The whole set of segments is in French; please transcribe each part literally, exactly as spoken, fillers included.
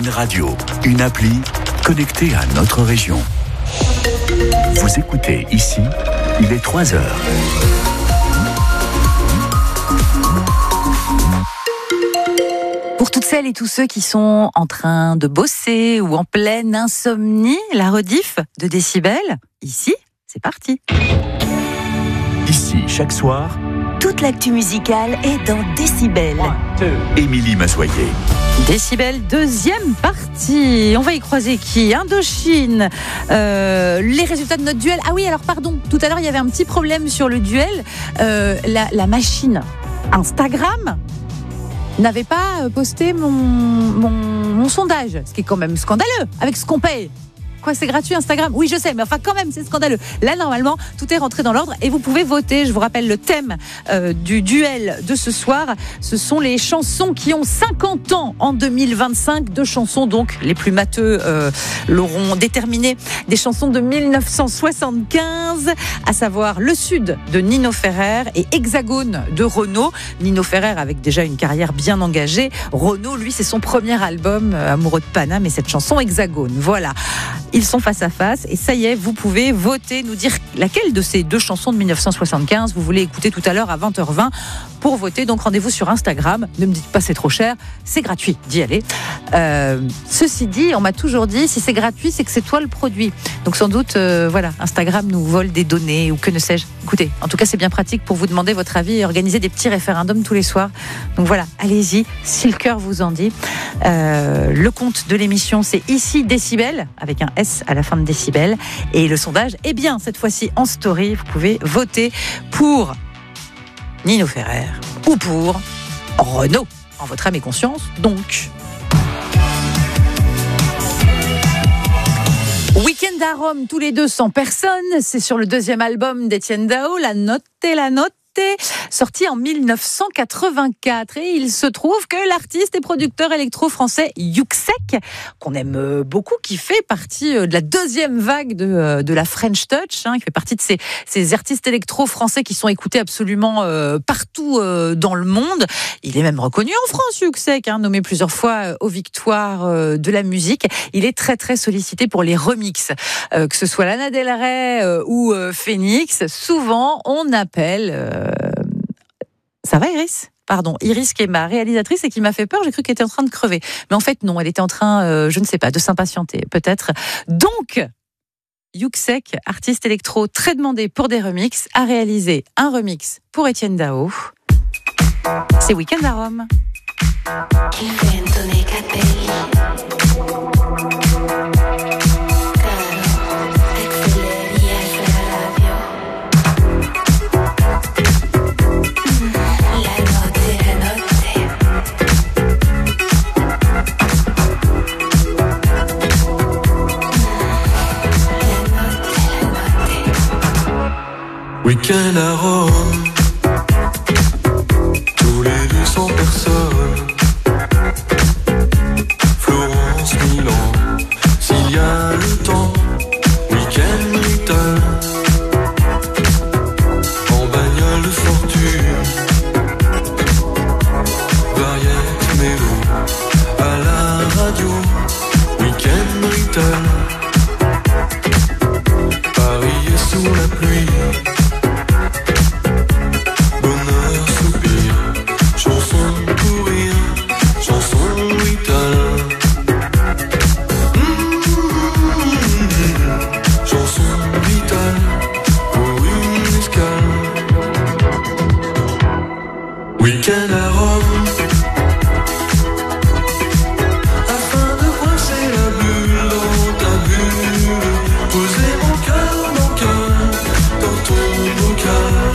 Une radio, une appli connectée à notre région. Vous écoutez ici, il est trois heures. Pour toutes celles et tous ceux qui sont en train de bosser ou en pleine insomnie, la rediff de Décibel, ici, c'est parti. Ici, chaque soir, toute l'actu musicale est dans Décibel. Émilie Massoyer. Décibel, deuxième partie. On va y croiser qui ? Indochine. Euh, les résultats de notre duel. Ah oui, alors pardon, tout à l'heure, il y avait un petit problème sur le duel. Euh, la, la machine Instagram n'avait pas posté mon, mon, mon sondage, ce qui est quand même scandaleux, avec ce qu'on paye. Quoi, c'est gratuit Instagram ? Oui, je sais, mais enfin quand même, c'est scandaleux. Là, normalement, tout est rentré dans l'ordre et vous pouvez voter. Je vous rappelle le thème euh, du duel de ce soir. Ce sont les chansons qui ont cinquante ans en deux mille vingt-cinq. Deux chansons, donc, les plus matheux euh, l'auront déterminé. Des chansons de mille neuf cent soixante-quinze, à savoir Le Sud de Nino Ferrer et Hexagone de Renaud. Nino Ferrer avec déjà une carrière bien engagée. Renaud, lui, c'est son premier album, euh, Amoureux de Paname, et cette chanson Hexagone. Voilà. Ils sont face à face et ça y est, vous pouvez voter, nous dire laquelle de ces deux chansons de mille neuf cent soixante-quinze vous voulez écouter tout à l'heure à vingt heures vingt pour voter. Donc rendez-vous sur Instagram. Ne me dites pas c'est trop cher, c'est gratuit d'y aller. Euh, ceci dit, on m'a toujours dit si c'est gratuit, c'est que c'est toi le produit. Donc sans doute, euh, voilà, Instagram nous vole des données ou que ne sais-je. Écoutez, en tout cas, c'est bien pratique pour vous demander votre avis et organiser des petits référendums tous les soirs. Donc voilà, allez-y, si le cœur vous en dit. Euh, le compte de l'émission, c'est ici Décibel, avec un S à la fin de Décibel. Et le sondage est bien, cette fois-ci en story. Vous pouvez voter pour Nino Ferrer ou pour Renaud, en votre âme et conscience, donc. Week-end à Rome, tous les deux cents personnes. C'est sur le deuxième album d'Étienne Dao, La Notte et la Note, sorti en mille neuf cent quatre-vingt-quatre. Et il se trouve que l'artiste et producteur électro-français Yuxek, qu'on aime beaucoup, qui fait partie de la deuxième vague de, de la French Touch, hein, qui fait partie de ces, ces artistes électro-français qui sont écoutés absolument euh, partout euh, dans le monde. Il est même reconnu en France, Yuxek, hein, nommé plusieurs fois aux victoires euh, de la musique. Il est très très sollicité pour les remixes, euh, que ce soit Lana Del Rey euh, ou euh, Phoenix. Souvent, on appelle... Euh, Ça va, Iris ? Pardon, Iris qui est ma réalisatrice et qui m'a fait peur, j'ai cru qu'elle était en train de crever. Mais en fait, non, elle était en train, euh, je ne sais pas, de s'impatienter, peut-être. Donc, Yuxek, artiste électro très demandé pour des remixes, a réalisé un remix pour Étienne Dao. C'est Week-end à Rome. Week-end à Rome, tous les deux cents personnes. Florence, Milan, s'il y a le temps. Week-end brutal, en bagnole de fortune. Variette, mélo, à la radio. Week-end brutal, Paris est sous la pluie. Week-end à Rome, afin de coincer la bulle dans ta bulle, poser mon cœur, mon cœur, dans ton bocal,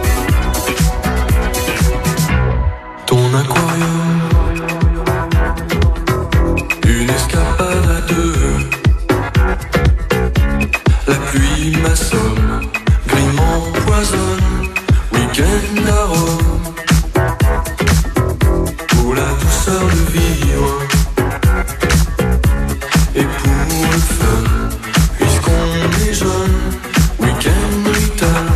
ton aquarium, une escapade à deux, la pluie m'assomme, gris m'empoisonne, week-end à Rome. La douceur de vivre et pour le fun, puisqu'on est jeune, week-end brutal,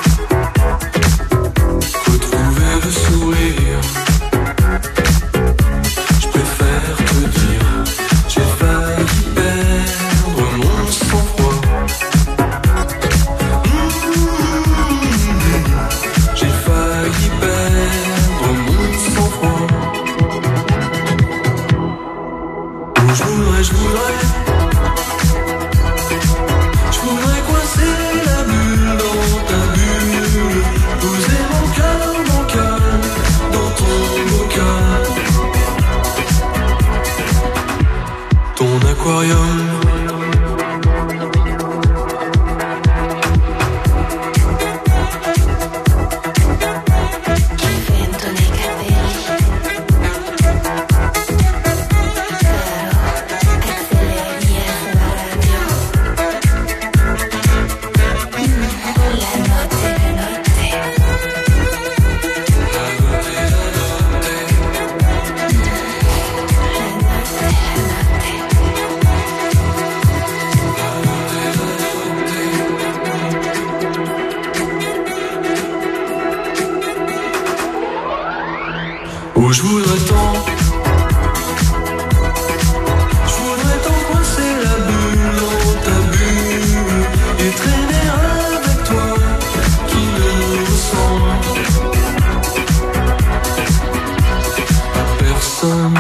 retrouver le sourire. Je préfère te dire, je voudrais, je voudrais, je voudrais coincer la bulle dans ta bulle, poser mon cœur, mon cœur dans ton bocal, ton aquarium. Oh, je voudrais tant, je voudrais tant coincer la bulle dans ta bulle et traîner avec toi qui ne ressemble à personne.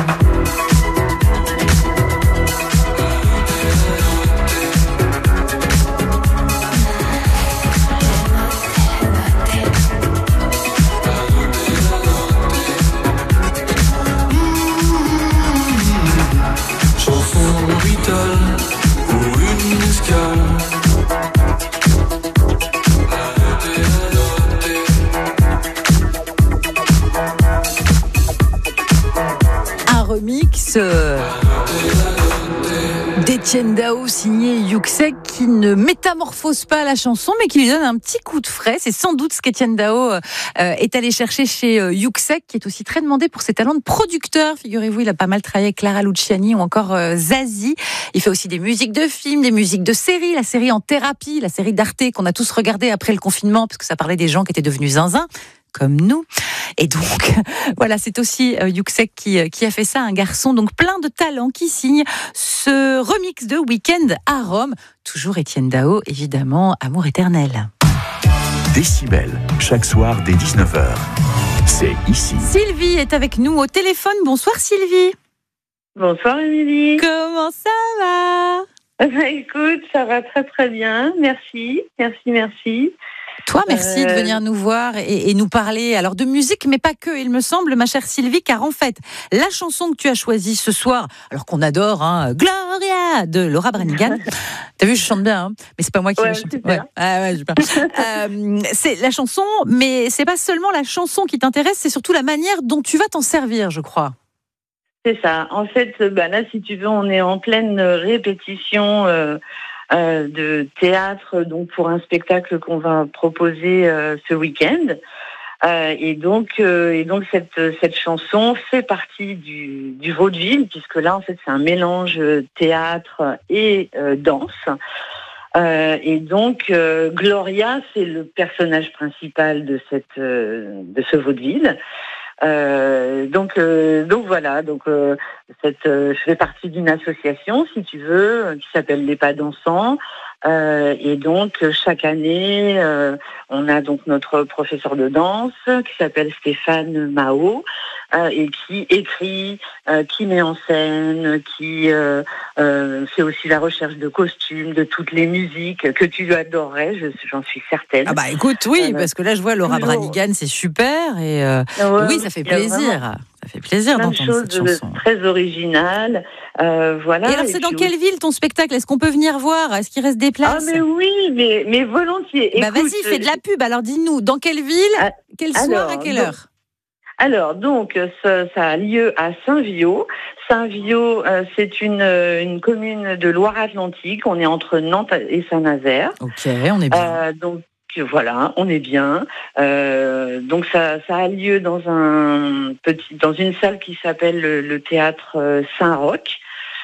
Remix euh, d'Étienne Dao signé Yuxek qui ne métamorphose pas la chanson mais qui lui donne un petit coup de frais. C'est sans doute ce qu'Étienne Dao euh, est allé chercher chez euh, Yuxek, qui est aussi très demandé pour ses talents de producteur. Figurez-vous, il a pas mal travaillé avec Clara Luciani ou encore euh, Zazie. Il fait aussi des musiques de films, des musiques de séries, la série En Thérapie, la série d'Arte qu'on a tous regardé après le confinement parce que ça parlait des gens qui étaient devenus zinzin comme nous. Et donc, voilà, c'est aussi euh, Yuxek qui, qui a fait ça, un garçon, donc plein de talents qui signe ce remix de Week-end à Rome. Toujours Étienne Dao, évidemment, Amour éternel. Décibel, chaque soir dès dix-neuf heures. C'est ici. Sylvie est avec nous au téléphone. Bonsoir Sylvie. Bonsoir Émilie. Comment ça va ? Bah, écoute, ça va très très bien. Merci, merci, merci. Toi, merci euh... de venir nous voir et, et nous parler alors de musique, mais pas que, il me semble, ma chère Sylvie, car en fait, la chanson que tu as choisie ce soir, alors qu'on adore, hein, Gloria de Laura Branigan. T'as vu, je chante bien, hein, mais c'est pas moi qui ouais, l'ai chanté. Ouais. Ah, ouais, super. euh, c'est la chanson, mais c'est pas seulement la chanson qui t'intéresse, c'est surtout la manière dont tu vas t'en servir, je crois. C'est ça. En fait, bah là, si tu veux, on est en pleine répétition euh, euh, de théâtre, donc pour un spectacle qu'on va proposer euh, ce week-end. Euh, et donc, euh, et donc cette cette chanson fait partie du, du vaudeville, puisque là, en fait, c'est un mélange théâtre et euh, danse. Euh, et donc, euh, Gloria, c'est le personnage principal de cette euh, de ce vaudeville. Euh, donc, euh, donc voilà. Donc, euh, cette, euh, je fais partie d'une association, si tu veux, qui s'appelle Les Pas Dansants. Euh, et donc, chaque année, euh, on a donc notre professeur de danse qui s'appelle Stéphane Mao euh, et qui écrit, euh, qui met en scène, qui euh, euh, fait aussi la recherche de costumes, de toutes les musiques que tu adorerais, je, j'en suis certaine. Ah bah écoute, oui, euh, parce que là je vois Laura toujours... Branigan, c'est super et euh, ouais, oui, ça fait plaisir. Ça fait plaisir d'entendre cette chanson. Très originale, euh, voilà. Et alors, c'est et dans puis, quelle ville ton spectacle ? Est-ce qu'on peut venir voir ? Est-ce qu'il reste des places ? Ah mais oui, mais, mais volontiers. Bah Écoute, vas-y, fais de la pub. Alors dis-nous, dans quelle ville ? Ah, Quel soir ? alors, À quelle donc, heure ? Alors, donc, ça, ça a lieu à Saint-Viaud. Saint-Viaud, euh, c'est une, une commune de Loire-Atlantique. On est entre Nantes et Saint-Nazaire. Ok, on est bien. Euh, donc, voilà, on est bien. Euh, donc, ça, ça a lieu dans un petit, dans une salle qui s'appelle le, le théâtre Saint-Roch.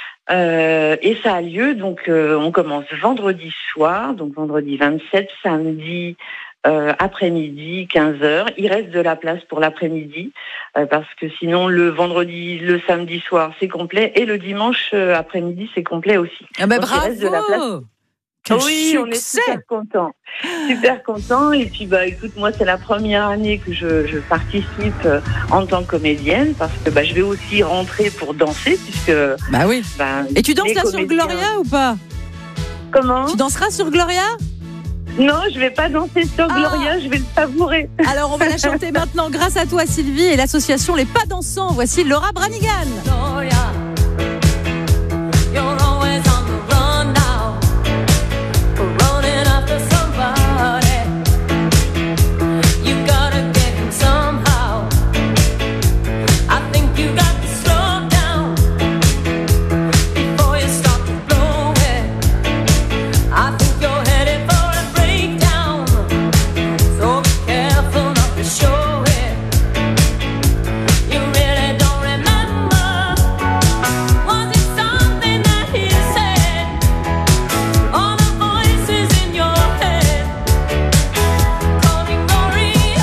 Euh, et ça a lieu, donc, euh, on commence vendredi soir, donc vendredi vingt-sept, samedi Euh, après-midi, quinze heures. Il reste de la place pour l'après-midi euh, parce que sinon le vendredi, le samedi soir c'est complet et le dimanche euh, après-midi c'est complet aussi. Ah bah Donc, bravo. il reste de la place. Quel oui, on est succès. super contents. Super contents. Et puis, bah, écoute, moi, c'est la première année que je, je participe euh, en tant que comédienne parce que bah, je vais aussi rentrer pour danser puisque. Bah oui. Bah, Et tu danses les là sur comédiens- Gloria ou pas? Comment? Tu danseras sur Gloria? Non, je vais pas danser sur Ah. Gloria, je vais le savourer. Alors on va la chanter maintenant grâce à toi Sylvie et l'association Les Pas Dansants. Voici Laura Branigan. Gloria, you're always on the run now, running after somebody. You gotta get him somehow. I think you got to slow down before you start to blow it. I think you're headed for a breakdown, so be careful not to show it. You really don't remember. Was it something that he said? All the voices in your head calling Gloria,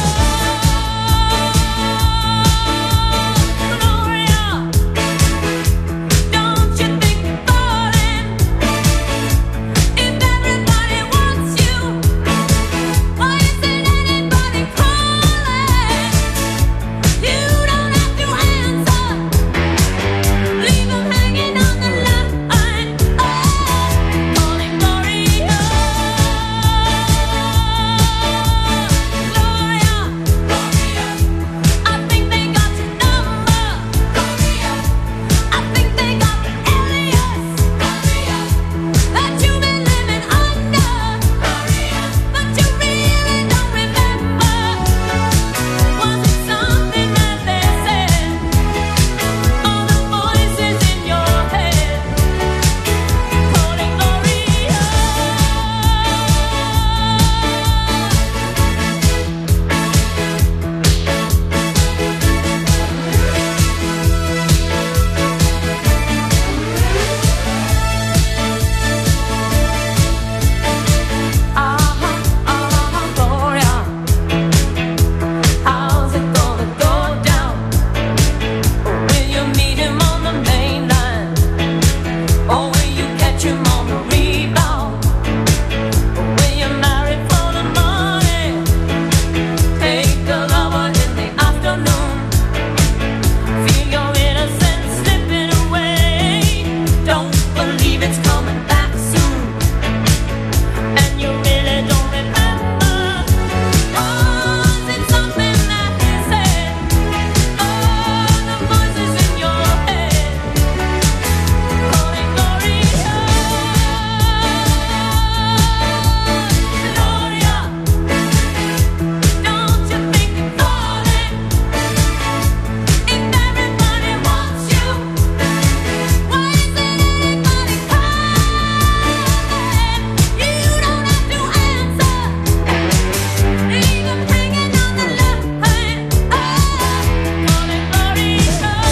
Gloria. Don't you think you're falling? If everybody wants you, why isn't anybody calling? You don't have to answer. Leave 'em hanging on the line. Oh, calling Gloria, Gloria, Gloria. I think they got your number, Gloria. I think they got the alias, Gloria, that you've been living under, Gloria, but you really don't remember. Was it something that they said? All the voices in your head calling Gloria. Ah, ah, Gloria. How's it gonna go down? Will you meet him on the main line? Or will you catch him on the rebound? Or will you marry for the money? Take a lover in the afternoon. Feel your innocence slipping away. Don't believe it's coming back soon. And you really don't remember. Was it something that he said? Oh, the voices in your head calling Gloria, Gloria. Don't you think you're falling? If everybody wants you, why isn't anybody calling? You don't have to answer. Leave 'em hanging on the line. Oh, calling Gloria,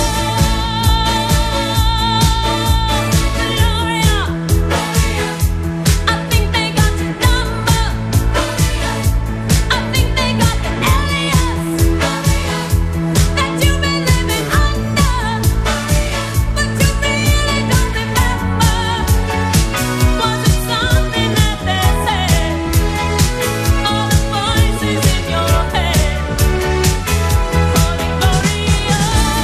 Gloria, Gloria. I think they got your number, Gloria. I think they got the alias, Gloria, that you've been living under, Gloria, but you really don't remember. Was it something that they said? All the voices in your head calling Gloria,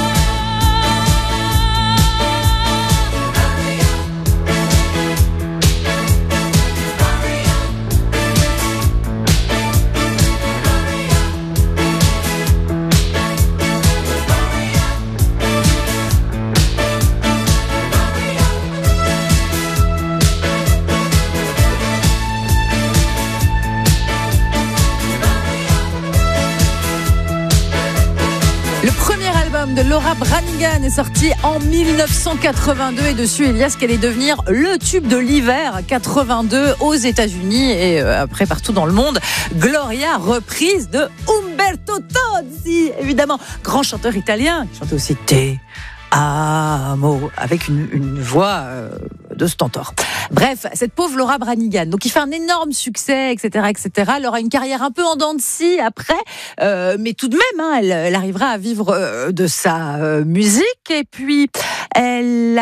Le premier album de Laura Branigan est sorti en mille neuf cent quatre-vingt-deux et dessus il y a ce qu'elle est devenir le tube de l'hiver quatre-vingt-deux aux États-Unis et euh, après partout dans le monde. Gloria, reprise de Umberto Tozzi, évidemment, grand chanteur italien qui chantait aussi Te Amo avec une, une voix euh, de stentor. Bref, cette pauvre Laura Branigan, donc il fait un énorme succès, et cetera, et cetera. Elle aura une carrière un peu en dents de scie après, euh, mais tout de même, hein, elle, elle arrivera à vivre euh, de sa euh, musique. Et puis, elle a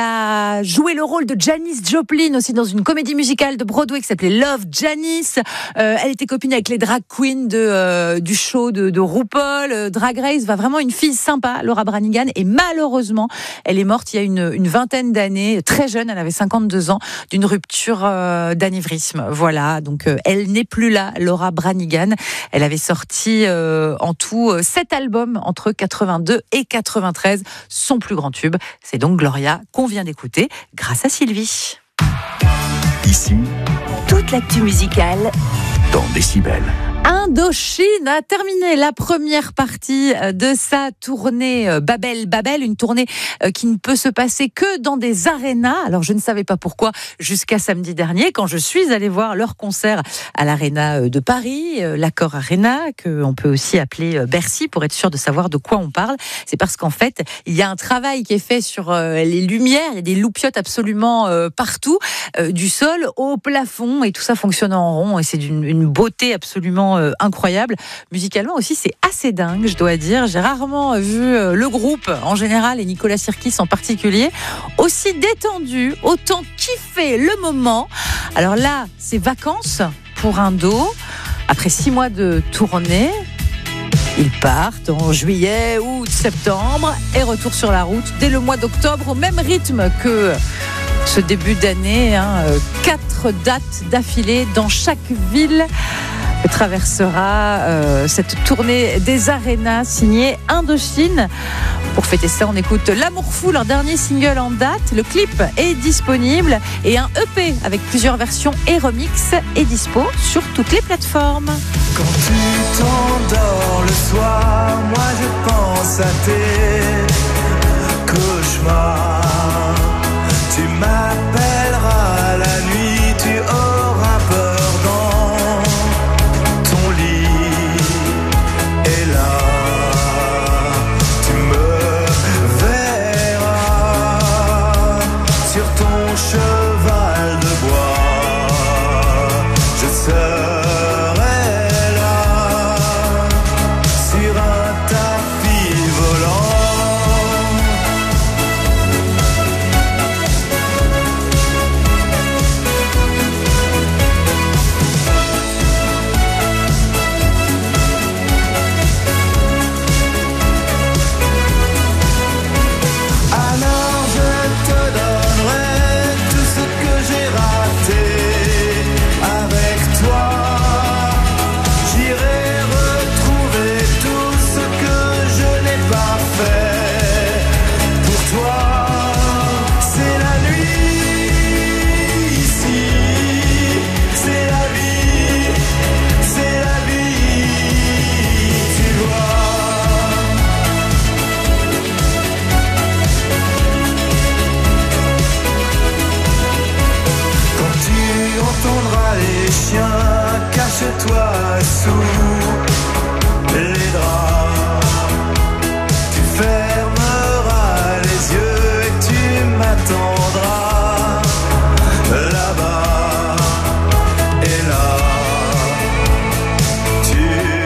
a joué le rôle de Janis Joplin aussi dans une comédie musicale de Broadway qui s'appelait Love, Janis. Euh, elle était copine avec les drag queens de, euh, du show de, de RuPaul, euh, Drag Race. Va vraiment une fille sympa, Laura Branigan. Et malheureusement, elle est morte il y a une, une vingtaine d'années, très jeune, elle avait cinquante-deux ans, d'une rupture euh, d'anévrisme. Voilà, donc euh, elle n'est plus là, Laura Branigan. Elle avait sorti euh, en tout euh, sept albums entre quatre-vingt-deux et quatre-vingt-treize. Son plus grand tube, c'est donc Gloria, qu'on vient d'écouter grâce à Sylvie. Ici, Toute l'actu musicale dans Décibel. Indochine a terminé la première partie de sa tournée Babel Babel, une tournée qui ne peut se passer que dans des arénas. Alors je ne savais pas pourquoi jusqu'à samedi dernier quand je suis allée voir leur concert à l'Arena de Paris, l'Accor Arena, qu'on peut aussi appeler Bercy pour être sûr de savoir de quoi on parle. C'est parce qu'en fait, il y a un travail qui est fait sur les lumières, il y a des loupiottes absolument partout, du sol au plafond, et tout ça fonctionne en rond et c'est d'une une beauté absolument Euh, incroyable. Musicalement aussi, c'est assez dingue, je dois dire. J'ai rarement vu euh, le groupe en général et Nicolas Sirkis en particulier aussi détendu, autant kiffer le moment. Alors là, c'est vacances pour Indo. Après six mois de tournée, ils partent en juillet, août, septembre et retour sur la route dès le mois d'octobre au même rythme que ce début d'année. Hein, quatre dates d'affilée dans chaque ville que traversera euh, cette tournée des arénas signée Indochine. Pour fêter ça, on écoute L'Amour Fou, leur dernier single en date. Le clip est disponible et un E P avec plusieurs versions et remix est dispo sur toutes les plateformes. Quand tu t'endors le soir, moi je pense à tes cauchemars. Tu m'appelleras la nuit, tu auras peur dans ton lit. Et là, tu me verras sur ton cheval de bois. Je serai là sur un tapis volant. Alors je te donnerai tout ce que j'ai raté avec toi. J'irai retrouver tout ce que je n'ai pas fait pour toi. C'est la nuit ici, c'est la vie, c'est la vie, tu vois. Quand tu entendras les chiens, cache-toi sous les draps. Tu fermeras les yeux et tu m'attendras là-bas. Et là, tu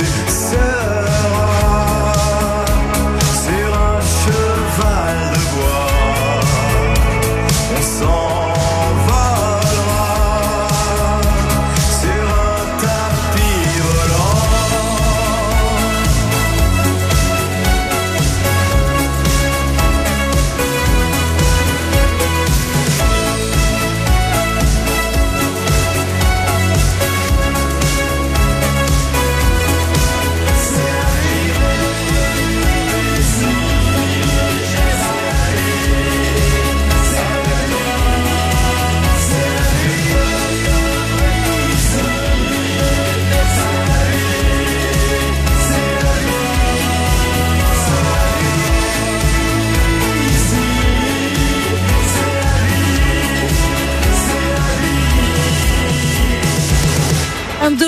seras sur un cheval de bois. On s'envolera sur un tapis volant. Indochine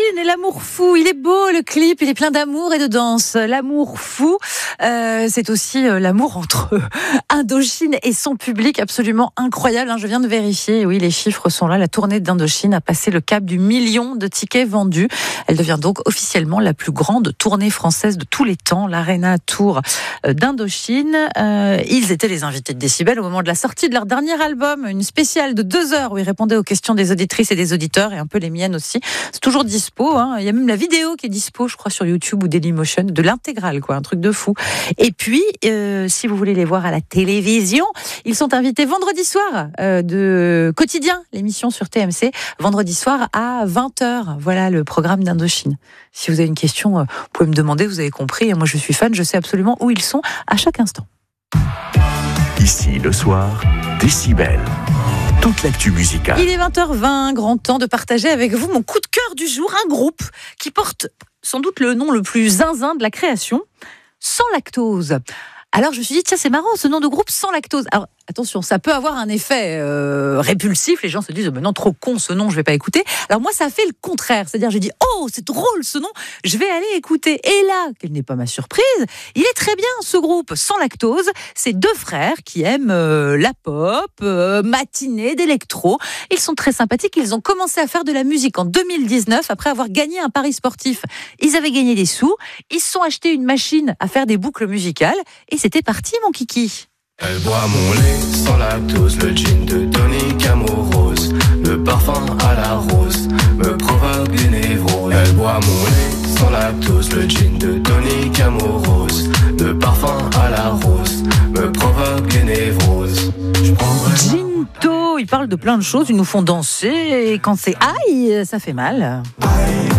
et l'amour fou. Il est beau le clip, il est plein d'amour et de danse. L'amour fou, euh, c'est aussi euh, l'amour entre Indochine et son public, absolument incroyable. Hein, je viens de vérifier, oui, les chiffres sont là. La tournée d'Indochine a passé le cap du million de tickets vendus. Elle devient donc officiellement la plus grande tournée française de tous les temps, l'Arena Tour d'Indochine. Euh, ils étaient les invités de Décibel au moment de la sortie de leur dernier album, une spéciale de deux heures où ils répondaient aux questions des auditrices et des auditeurs et un peu les miennes aussi. C'est toujours dispo, hein. Il y a même la vidéo qui est dispo, je crois, sur YouTube ou Dailymotion, de l'intégrale, quoi, un truc de fou. Et puis, euh, si vous voulez les voir à la télévision, ils sont invités vendredi soir euh, de Quotidien, l'émission sur T M C, vendredi soir à vingt heures. Voilà le programme d'Indochine. Si vous avez une question, euh, vous pouvez me demander, vous avez compris. Moi, je suis fan, je sais absolument où ils sont à chaque instant. Ici, le soir, Décibel. Toute l'actu musicale. Il est vingt heures vingt, grand temps de partager avec vous mon coup de cœur du jour, un groupe qui porte sans doute le nom le plus zinzin de la création, Sans Lactose. Alors je me suis dit, tiens, c'est marrant ce nom de groupe, Sans Lactose. Alors attention, ça peut avoir un effet euh, répulsif, les gens se disent, oh, mais non, trop con ce nom, je vais pas écouter. Alors moi, ça a fait le contraire, c'est-à-dire j'ai dit, oh, c'est drôle ce nom, je vais aller écouter. Et là, quelle n'est pas ma surprise, il est très bien ce groupe, Sans Lactose. C'est deux frères qui aiment euh, la pop, euh, matinée, d'électro. Ils sont très sympathiques, ils ont commencé à faire de la musique en deux mille dix-neuf, après avoir gagné un pari sportif. Ils avaient gagné des sous, ils se sont achetés une machine à faire des boucles musicales, et c'était parti, mon kiki. Elle boit mon lait sans lactose, le gin de Tonic Amorose, le parfum à la rose me provoque des névroses. Elle boit mon lait sans lactose, le gin de Tonic Amorose, le parfum à la rose me provoque des névroses. Je prendrai Ginto, ils parlent de plein de choses, ils nous font danser, et quand c'est aïe, ça fait mal. aïe,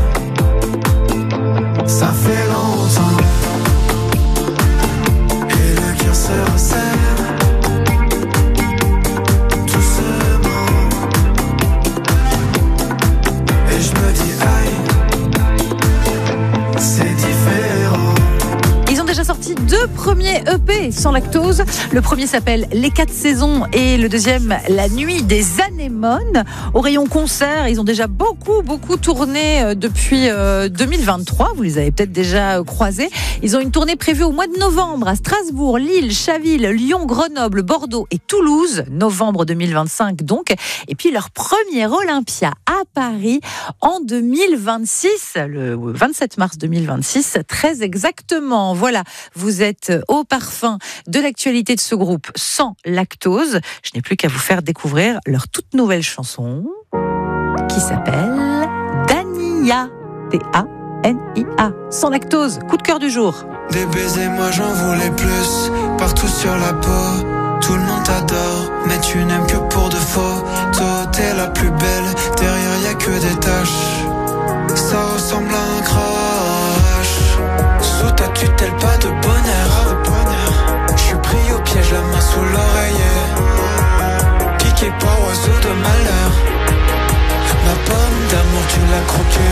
ça fait longtemps, et le cœur se resserre. Sorti deux premiers E P Sans Lactose. Le premier s'appelle Les Quatre Saisons et le deuxième La Nuit des Anémones. Au rayon concert, ils ont déjà beaucoup beaucoup tourné depuis deux mille vingt-trois. Vous les avez peut-être déjà croisés. Ils ont une tournée prévue au mois de novembre à Strasbourg, Lille, Chaville, Lyon, Grenoble, Bordeaux et Toulouse. Novembre deux mille vingt-cinq donc. Et puis leur premier Olympia à Paris en deux mille vingt-six, le vingt-sept mars deux mille vingt-six, très exactement. Voilà. Vous êtes au parfum de l'actualité de ce groupe Sans Lactose. Je n'ai plus qu'à vous faire découvrir leur toute nouvelle chanson qui s'appelle Dania. D A N I A. Sans Lactose, coup de cœur du jour. Des baisers, moi j'en voulais plus, partout sur la peau. Tout le monde t'adore, mais tu n'aimes que pour de faux. Toi t'es la plus belle, derrière y a que des taches. Ça ressemble à un crash. Sous ta tutelle, pas de bonheur. Je suis pris au piège, la main sous l'oreiller. Piqué par oiseau de malheur. Ma pomme d'amour, tu l'as croquée.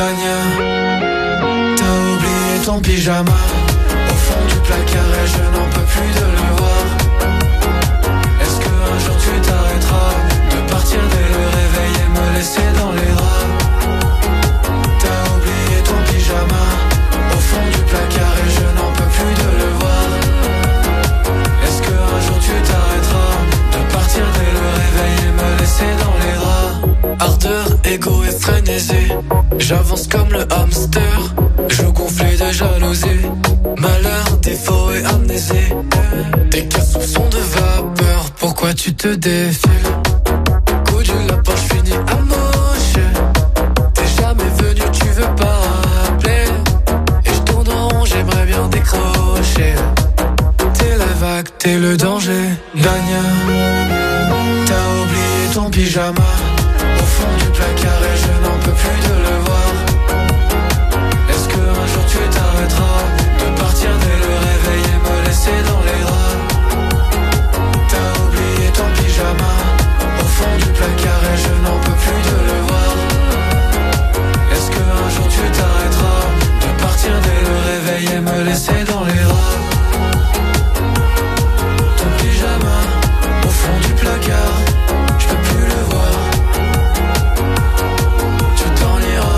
Dania, t'as oublié ton pyjama au fond du placard et je n'en peux plus de le voir. Est-ce qu'un jour tu t'arrêteras de partir dès le réveil et me laisser dans les draps? T'as oublié ton pyjama au fond du placard et je n'en peux plus de le voir. Est-ce qu'un jour tu t'arrêteras de partir dès le réveil et me laisser dans les draps? Ardeur, égo et frénésie, j'avance comme le hamster, je gonflais de jalousie. Malheur, défaut et amnésie, tes cas soupçons de vapeur, pourquoi tu te défiles? Coup du lapin, je finis amoché. T'es jamais venu, tu veux pas rappeler. Et je tourne en rond, j'aimerais bien décrocher. T'es la vague, t'es le danger. Dania, t'as oublié ton pyjama au fond du placard et je n'en peux plus de le voir. Est-ce qu'un jour tu t'arrêteras de partir dès le réveil et me laisser dans les draps? T'as oublié ton pyjama au fond du placard et je n'en peux plus de le voir. Est-ce qu'un jour tu t'arrêteras de partir dès le réveil et me laisser dans les draps? Ton pyjama au fond du placard, je peux plus le voir. Tu t'en iras.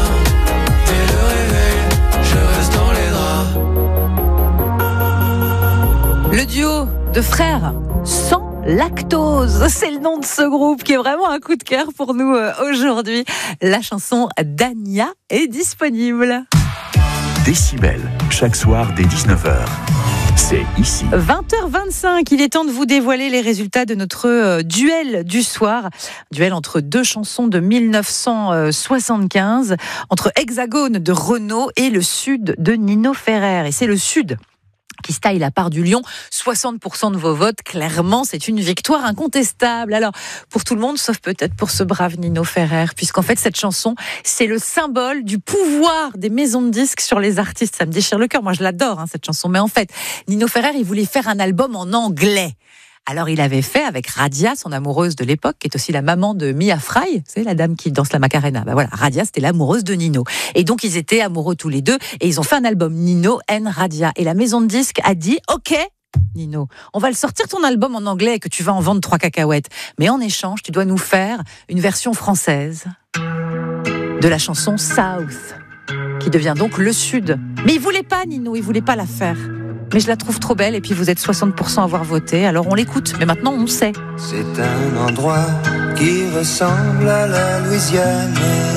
de frères sans lactose. C'est le nom de ce groupe qui est vraiment un coup de cœur pour nous euh, aujourd'hui. La chanson d'Ania est disponible. Décibel, chaque soir dès dix-neuf heures. C'est ici. vingt heures vingt-cinq, il est temps de vous dévoiler les résultats de notre euh, duel du soir. Duel entre deux chansons de mille neuf cent soixante-quinze, entre Hexagone de Renaud et Le Sud de Nino Ferrer. Et c'est Le Sud qui se taille la part du lion. soixante pour cent de vos votes, clairement, c'est une victoire incontestable. Alors, pour tout le monde, sauf peut-être pour ce brave Nino Ferrer, puisqu'en fait, cette chanson, c'est le symbole du pouvoir des maisons de disques sur les artistes. Ça me déchire le cœur. Moi, je l'adore, hein, cette chanson. Mais en fait, Nino Ferrer, il voulait faire un album en anglais. Alors, il avait fait avec Radia, son amoureuse de l'époque, qui est aussi la maman de Mia Fry, c'est la dame qui danse la Macarena. Ben voilà, Radia, c'était l'amoureuse de Nino. Et donc, ils étaient amoureux tous les deux, et ils ont fait un album, Nino and Radia. Et la maison de disques a dit, OK, Nino, on va le sortir ton album en anglais et que tu vas en vendre trois cacahuètes. Mais en échange, tu dois nous faire une version française de la chanson South, qui devient donc Le Sud. Mais il voulait pas, Nino, il voulait pas la faire. Mais je la trouve trop belle et puis vous êtes soixante pour cent à avoir voté, alors on l'écoute. Mais maintenant on sait. C'est un endroit qui ressemble à la Louisiane,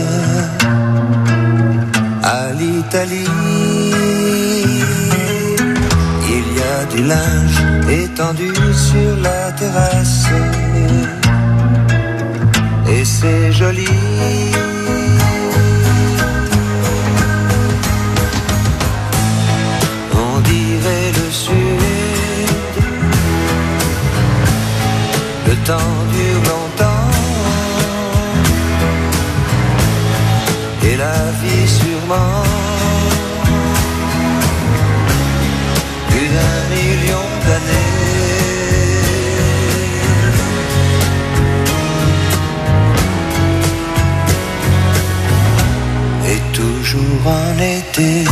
à l'Italie. Il y a du linge étendu sur la terrasse et c'est joli. Le temps dure longtemps et la vie sûrement plus d'un million d'années. Et toujours en été.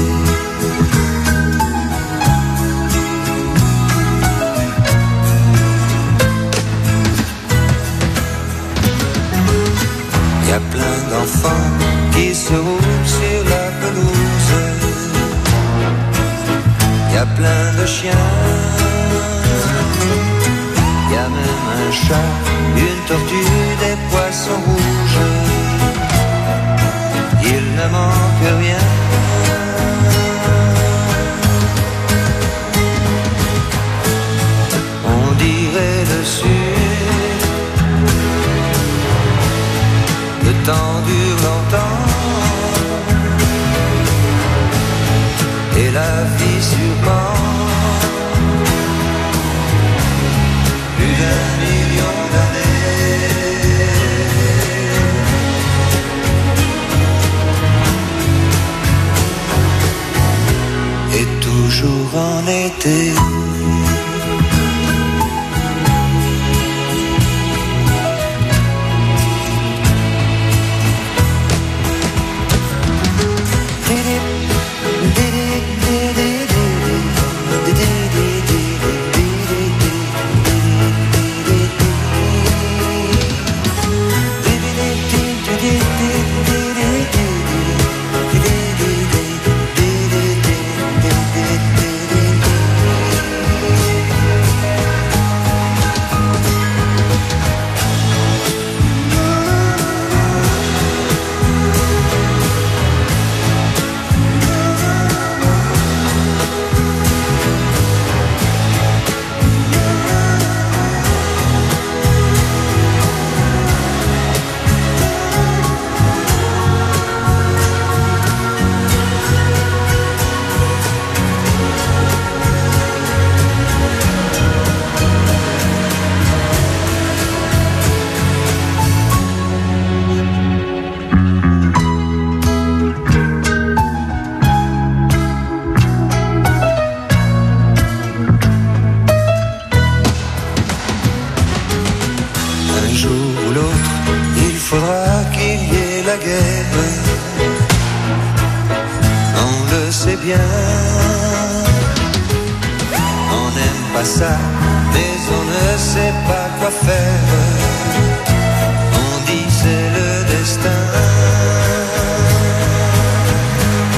Y a plein d'enfants qui se roulent sur la pelouse. Y a plein de chiens. Y a même un chat, une tortue, des poissons rouges. Il ne manque rien. On dirait le Sud. Le temps dure longtemps et la vie sûrement plus d'un million d'années. Et toujours en été.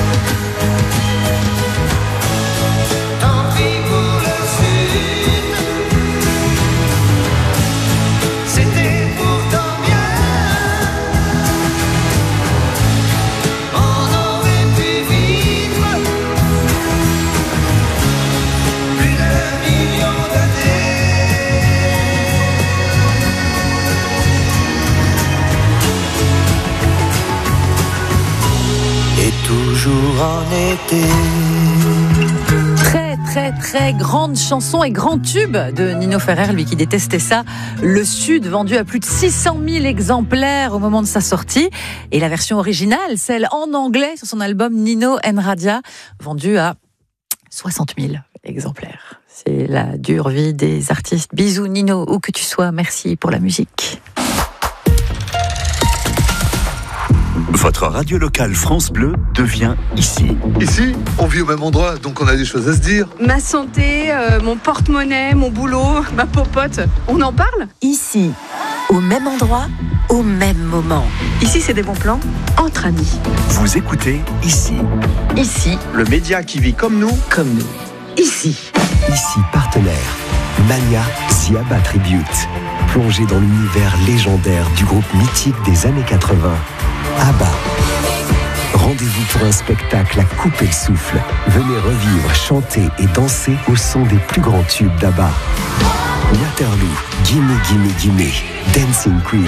Tant pis pour le Sud. en été. Très très très grande chanson et grand tube de Nino Ferrer, lui qui détestait ça. Le Sud, vendu à plus de six cent mille exemplaires au moment de sa sortie. Et la version originale, celle en anglais sur son album Nino and Radia, vendue à soixante mille exemplaires. C'est la dure vie des artistes. Bisous Nino, où que tu sois, merci pour la musique. Votre radio locale France Bleu devient ici. Ici, on vit au même endroit, donc on a des choses à se dire. Ma santé, euh, mon porte-monnaie, mon boulot, ma popote, on en parle ? Ici, au même endroit, au même moment. Ici, c'est des bons plans entre amis. Vous écoutez ici. Ici, Le média qui vit comme nous. comme nous. Ici. Ici partenaire, Mania The ABBA Tribute. Plongé dans l'univers légendaire du groupe mythique des années quatre-vingts, ABBA. Rendez-vous pour un spectacle à couper le souffle. Venez revivre, chanter et danser au son des plus grands tubes d'ABBA. Waterloo, Gimme Gimme Gimme, Dancing Queen.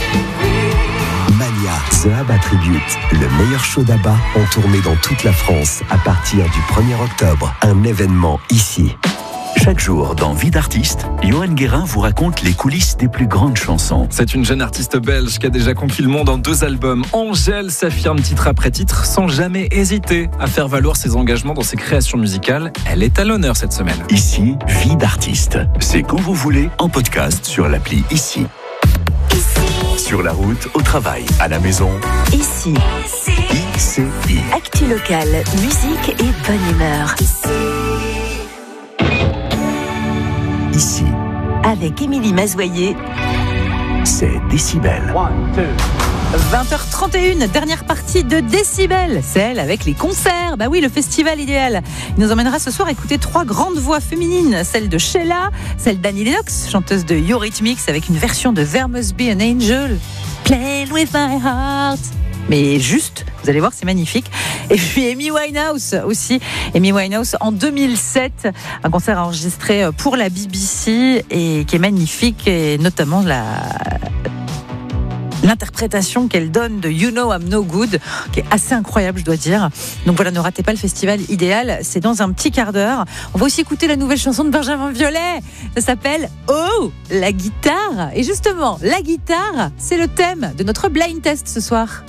Mania The ABBA Tribute, le meilleur show d'ABBA en tournée dans toute la France à partir du premier octobre. Un événement ici. Chaque jour, dans Vie d'artiste, Johan Guérin vous raconte les coulisses des plus grandes chansons. C'est une jeune artiste belge qui a déjà conquis le monde en deux albums. Angèle s'affirme titre après titre sans jamais hésiter à faire valoir ses engagements dans ses créations musicales. Elle est à l'honneur cette semaine. Ici, Vie d'artiste. C'est quand vous voulez, en podcast sur l'appli Ici. Sur la route, au travail, à la maison. Ici. I C I. Actu local, musique et bonne humeur. Ici, Avec Émilie Mazoyer. c'est Décibel. vingt heures trente et une, dernière partie de Décibel, celle avec les concerts. Bah oui, le festival idéal. Il nous emmènera ce soir à écouter trois grandes voix féminines, celle de Sheila, celle d'Annie Lennox, chanteuse de Eurythmics, avec une version de There Must Be an Angel, Playing with my heart. Mais juste, vous allez voir, c'est magnifique. Et puis Amy Winehouse aussi. Amy Winehouse en deux mille sept, un concert enregistré pour la B B C et qui est magnifique, et notamment la l'interprétation qu'elle donne de You Know I'm No Good, qui est assez incroyable, je dois dire. Donc voilà, ne ratez pas le festival idéal, c'est dans un petit quart d'heure. On va aussi écouter la nouvelle chanson de Benjamin Biolay. Ça s'appelle Oh, la guitare. Et justement, la guitare, c'est le thème de notre blind test ce soir.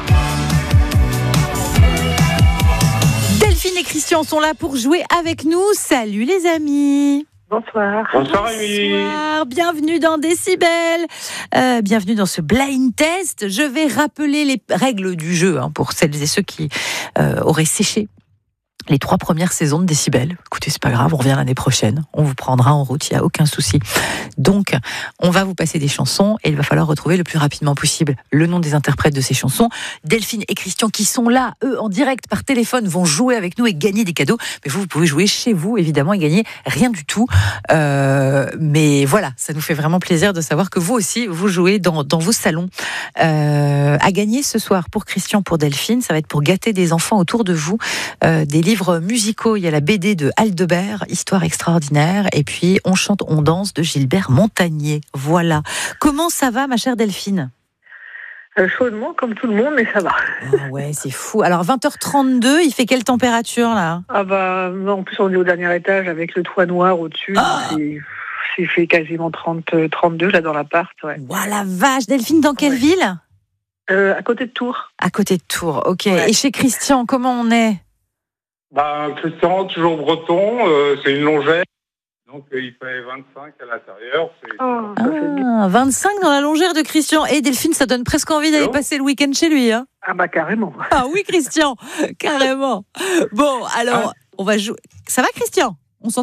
Delphine et Christian sont là pour jouer avec nous. Salut les amis. Bonsoir. Bonsoir, Émilie. Bonsoir, bienvenue dans Décibel, euh, bienvenue dans ce blind test. Je vais rappeler les règles du jeu hein, pour celles et ceux qui euh, auraient séché les trois premières saisons de Décibel. Écoutez, c'est pas grave, on revient l'année prochaine, on vous prendra en route, il n'y a aucun souci. Donc, on va vous passer des chansons et il va falloir retrouver le plus rapidement possible le nom des interprètes de ces chansons. Delphine et Christian, qui sont là, eux, en direct par téléphone, vont jouer avec nous et gagner des cadeaux. Mais vous, vous pouvez jouer chez vous, évidemment, et gagner rien du tout. Euh, mais voilà, ça nous fait vraiment plaisir de savoir que vous aussi, vous jouez dans, dans vos salons. Euh, à gagner ce soir pour Christian, pour Delphine, ça va être pour gâter des enfants autour de vous, euh, des livres musicaux. Il y a la B D de Aldebert, Histoire extraordinaire, et puis On chante, on danse de Gilbert Montagnier. Voilà. Comment ça va, ma chère Delphine ? Euh, chaudement, comme tout le monde, mais ça va. Ah ouais, c'est fou. Alors, vingt heures trente-deux, il fait quelle température, là ? Ah bah, en plus, on est au dernier étage avec le toit noir au-dessus. Ah c'est, c'est fait quasiment trente, trente-deux, là, dans l'appart. Ouais. Ouah, la vache. Delphine, dans quelle Ouais. ville ? Euh, à côté de Tours. À côté de Tours, ok. Ouais. Et chez Christian, comment on est ? Bah, Christian, toujours breton, euh, c'est une longère. Donc, euh, il fait vingt-cinq à l'intérieur. C'est... Oh, ça fait bien. Ah, vingt-cinq dans la longère de Christian. Et Delphine, ça donne presque envie d'aller Allô passer le week-end chez lui, hein ? Ah bah, carrément. Ah oui, Christian, carrément. Bon, alors, on va jouer. Ça va, Christian ? On s'entend ?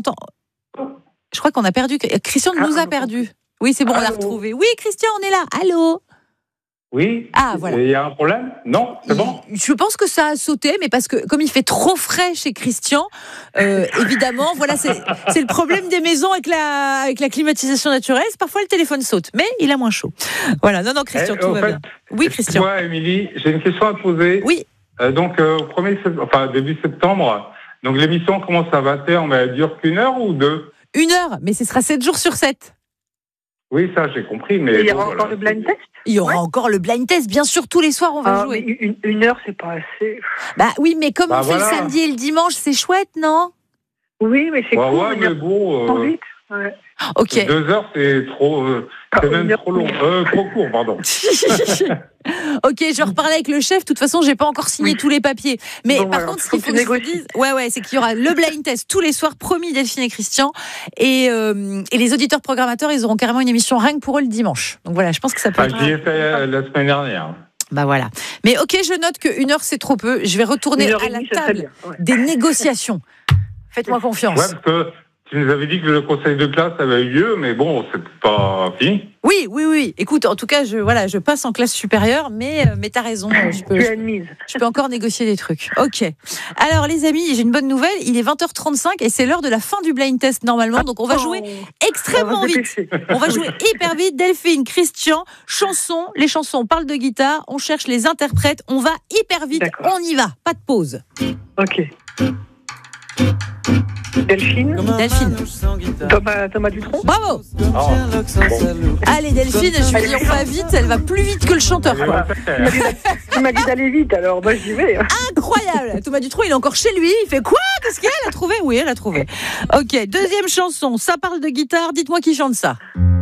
Je crois qu'on a perdu. Christian nous a perdu. Oui, c'est bon, on l'a Allô retrouvé. Oui, Christian, on est là. Allô ? Oui. Ah, voilà. Il y a un problème ? Non, c'est bon. Je pense que ça a sauté, mais parce que comme il fait trop frais chez Christian, euh, évidemment, voilà, c'est, c'est le problème des maisons avec la, avec la climatisation naturelle. Parfois, le téléphone saute, mais il a moins chaud. Voilà, non, non, Christian, Eh, tout en va fait, bien. Oui, Christian. Moi, Émilie, j'ai une question à te poser. Oui. Euh, donc, euh, au premier, sept- enfin, début septembre, donc l'émission commence à vingt heures, mais elle dure qu'une heure ou deux ? Une heure, mais ce sera sept jours sur sept. Oui, ça, j'ai compris, mais. Et il y bon, aura voilà. encore le blind test? Il y aura encore le blind test, bien sûr, tous les soirs on va Ah, jouer. mais une, une heure, c'est pas assez. Bah oui, mais comme Bah, on fait voilà. le samedi et le dimanche, c'est chouette, non? Oui, mais c'est Ouais, court. ouais, une mais heure, bon. trop euh, vite. Ouais. Ok. Deux heures, c'est trop. euh, c'est Ah, même une heure, trop long. oui. Euh, trop court, pardon. Ok, je vais reparler avec le chef. De toute façon, j'ai pas encore signé Oui. tous les papiers. Mais Bon, par voilà, contre, ce faut qu'il que faut tu que je vous négocies. dise, ouais, ouais, c'est qu'il y aura le blind test tous les soirs, promis, Delphine et Christian. Et, euh, et les auditeurs programmateurs, ils auront carrément une émission rien que pour eux le dimanche. Donc voilà, je pense que ça peut Ah, être. j'y ai fait euh, la semaine dernière. Bah voilà. Mais ok, je note qu'une heure c'est trop peu. Je vais retourner Une heure à et la demie, c'est très table bien. Ouais. des négociations. Faites-moi confiance. Ouais, parce que tu nous avais dit que le conseil de classe avait eu lieu, mais bon, c'est pas fini. Oui, oui, oui. Écoute, en tout cas, je voilà, je passe en classe supérieure, mais euh, mais t'as raison. Je peux, Tu je, as une mise. je peux encore négocier des trucs. Ok. Alors les amis, j'ai une bonne nouvelle. Il est vingt heures trente-cinq et c'est l'heure de la fin du blind test normalement. Donc on va jouer extrêmement On va se vite. dépêcher. On va jouer hyper vite. Delphine, Christian, chansons. Les chansons parlent de guitare. On cherche les interprètes. On va hyper vite. D'accord. On y va. Pas de pause. Ok. Delphine. Delphine. Thomas, Thomas Dutronc. Bravo. Ah, bon. Allez Delphine, je lui dis on va vite. Elle va plus vite que le chanteur. Quoi. Il m'a dit d'a- il m'a dit d'aller vite, alors moi j'y vais. Incroyable. Thomas Dutronc, il est encore chez lui. Il fait quoi? Qu'est-ce qu'il y a? Elle a trouvé? Oui, elle a trouvé. Ok. Deuxième chanson. Ça parle de guitare. Dites-moi qui chante ça.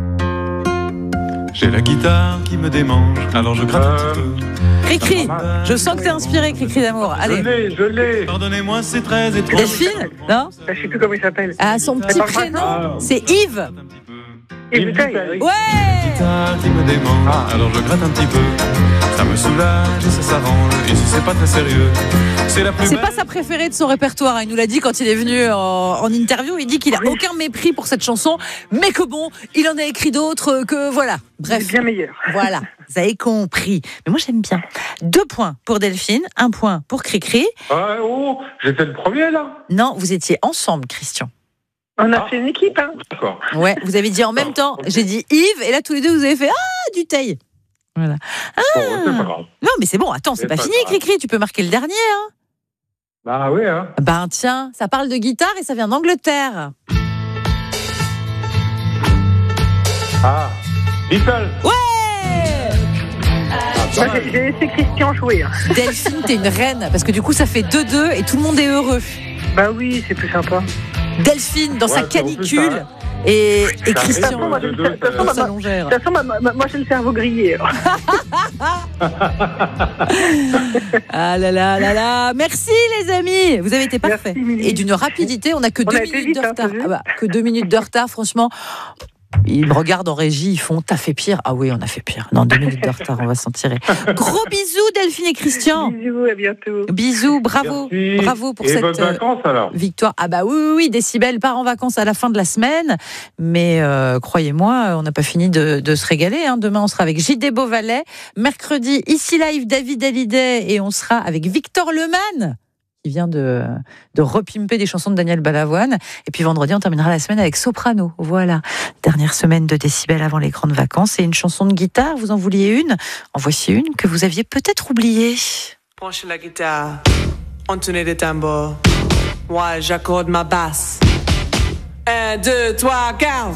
J'ai la guitare qui me démange, alors je gratte un Euh, petit peu. Cricri. Je sens que t'es inspiré, Cricri d'amour. Je Allez. l'ai, je l'ai. Pardonnez-moi, c'est très étrange. Delphine? Non? Je sais plus comment il s'appelle. Ah, son petit pas prénom, grave. c'est Yves. Et Il putain, dit- oui. Ouais. Guitare qui me démange, alors je gratte un petit peu. Ça me soulage et ça s'arrange, et si c'est pas très sérieux, c'est la plus C'est belle. pas sa préférée de son répertoire. Il nous l'a dit quand il est venu en, en interview. Il dit qu'il a aucun mépris pour cette chanson, mais que bon, il en a écrit d'autres, que voilà. Bref. Bien meilleur. Voilà, vous avez compris. Mais moi, j'aime bien. Deux points pour Delphine, un point pour Cricri. Ah, oh, j'étais le premier, là. Non, vous étiez ensemble, Christian. On a Ah. fait une équipe, hein. D'accord. Ouais, vous avez dit en même temps. J'ai dit Yves, et là, tous les deux, vous avez fait Ah, du taille. Voilà. Bon, c'est pas grave. Non, mais c'est bon, attends, c'est C'est pas, pas fini, grave. Cricri. Tu peux marquer le dernier. Hein. Bah oui, hein. Ben, tiens, ça parle de guitare et ça vient d'Angleterre. Ah, Beatles. Ouais. Moi, j'ai- j'ai laissé Christian jouer. hein. Delphine, t'es une reine, parce que du coup, ça fait deux deux et tout le monde est heureux. Bah oui, c'est plus sympa. Delphine, dans Ouais, sa puis en plus, canicule, ça- et, et ça arrive, Christian, moi, de deux, De toute façon, ça- ma- sa longère. de toute façon, ma- ma- moi j'ai le cerveau grillé. alors. Ah là là là là. Merci les amis, vous avez été parfaits. Merci, Mimi. Et d'une rapidité, on n'a que On deux a été minutes vite, de hein, retard. t'as vu Ah bah, que deux minutes de retard, franchement. Ils me regardent en régie, ils font t'as fait pire. Ah oui, on a fait pire. Non, deux minutes de retard, on va s'en tirer. Gros bisous Delphine et Christian. Bisous, à bientôt. Bisous, bravo, Merci. bravo pour Et cette bonnes euh, vacances, alors. victoire. Ah bah oui, oui, oui, Décibel part en vacances à la fin de la semaine, mais euh, croyez-moi, on n'a pas fini de, de se régaler. Hein. Demain, on sera avec J D Beauvalet. Mercredi, ici live, David Hallyday, et on sera avec Victor Lemann, qui vient de, de repimper des chansons de Daniel Balavoine. Et puis vendredi, on terminera la semaine avec Soprano. Voilà, dernière semaine de Décibel avant les grandes vacances. Et une chanson de guitare, vous en vouliez une? En voici une que vous aviez peut-être oubliée. Branchez la guitare, entonnez des tambours. Moi, j'accorde ma basse. Un, deux, trois, quinze.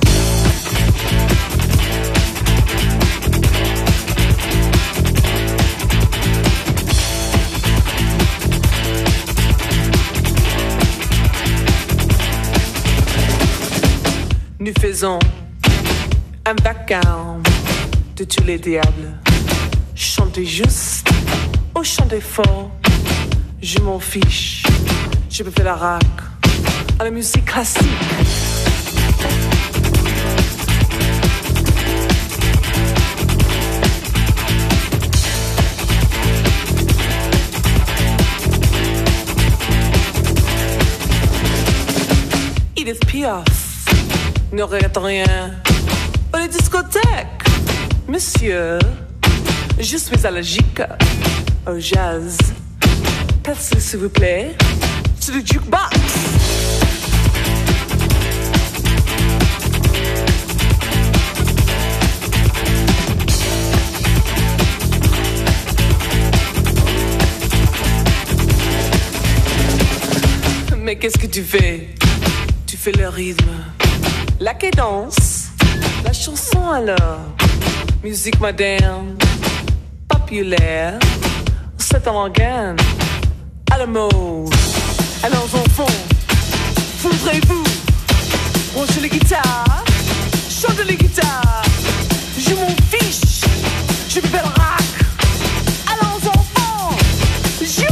Nous faisons un vacarme de tous les diables. Chantez juste ou chantez fort, je m'en fiche. Je peux faire la rac à la musique classique. Edith Piaf, ne regrette rien. Oh, les discothèques, monsieur, je suis allergique au jazz. Passez, s'il vous plaît, sur le jukebox. Mais qu'est-ce que tu fais? Tu fais le rythme, la cadence, La chanson alors, musique moderne, populaire, c'est en organe, à la mode. Alors enfants, voudrez-vous brancher les guitares, chanter les guitares, je m'en fiche, je fais le rock. Alors enfants, jouez!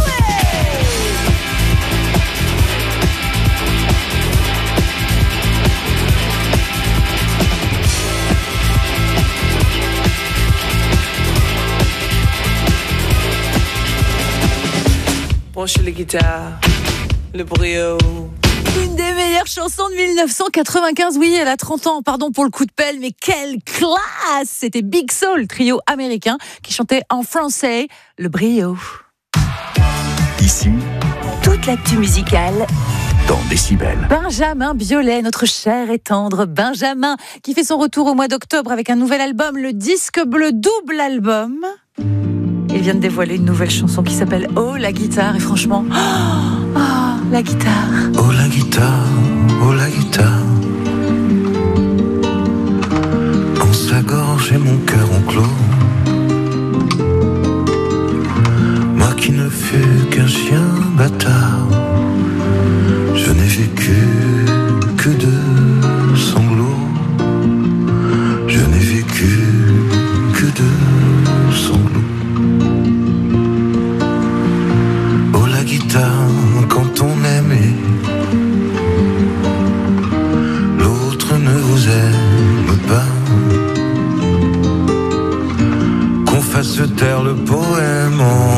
Branchez les guitares, le brio. Une des meilleures chansons de dix-neuf cent quatre-vingt-quinze, oui, elle a trente ans, pardon pour le coup de pelle, mais quelle classe! C'était Big Soul, trio américain, qui chantait en français le brio. Ici, toute l'actu musicale dans Décibel. Benjamin Biolay, notre cher et tendre Benjamin, qui fait son retour au mois d'octobre avec un nouvel album, le Disque Bleu, double album. Il vient de dévoiler une nouvelle chanson qui s'appelle Oh la guitare, et franchement, oh, oh la guitare. Oh la guitare, oh la guitare, en sa gorge et mon cœur enclos. Moi qui ne fus qu'un chien bâtard, je n'ai vécu que de sanglots. Je n'ai vécu que de sanglots. Oh la guitare, quand on aimait, l'autre ne vous aime pas. Qu'on fasse taire le poème,